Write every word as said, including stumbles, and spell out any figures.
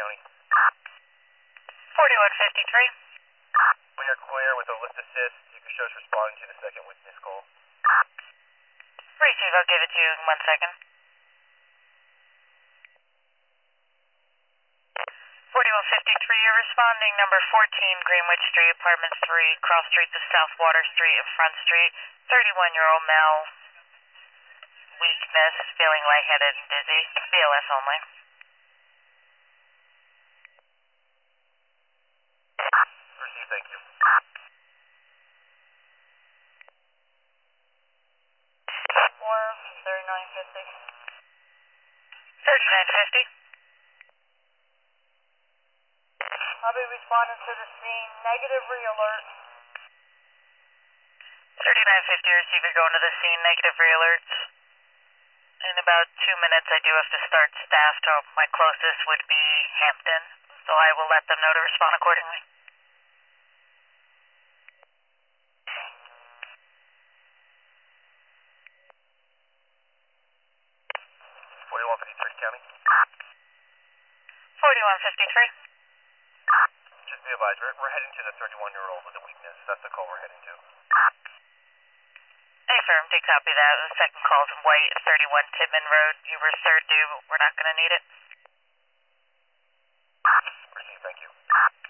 County. forty-one fifty-three. We are clear with a lift assist. You can show us responding to the second witness call. Receive, I'll give it to you in one second. forty-one fifty-three, you're responding number fourteen, Greenwich Street, apartment three, cross streets of South Water Street and Front Street. thirty-one-year-old male, weakness, feeling lightheaded and dizzy, B L S only. Receive, thank you. Four, thirty-nine fifty. thirty-nine fifty. I'll be responding to the scene. Negative re-alert. thirty-nine fifty, receiver going to the scene, negative re-alerts. In about two minutes, I do have to start staff, so my closest would be Hampton. So I will let them know to respond accordingly. forty-one fifty-three County. forty-one fifty-three. Just be advised, we're, we're heading to the thirty-one-year-old with a weakness. That's the call we're heading to. Affirm, did copy that. The second call's in White, thirty-one Titman Road. You were third due, but we're not going to need it. Receive, thank you.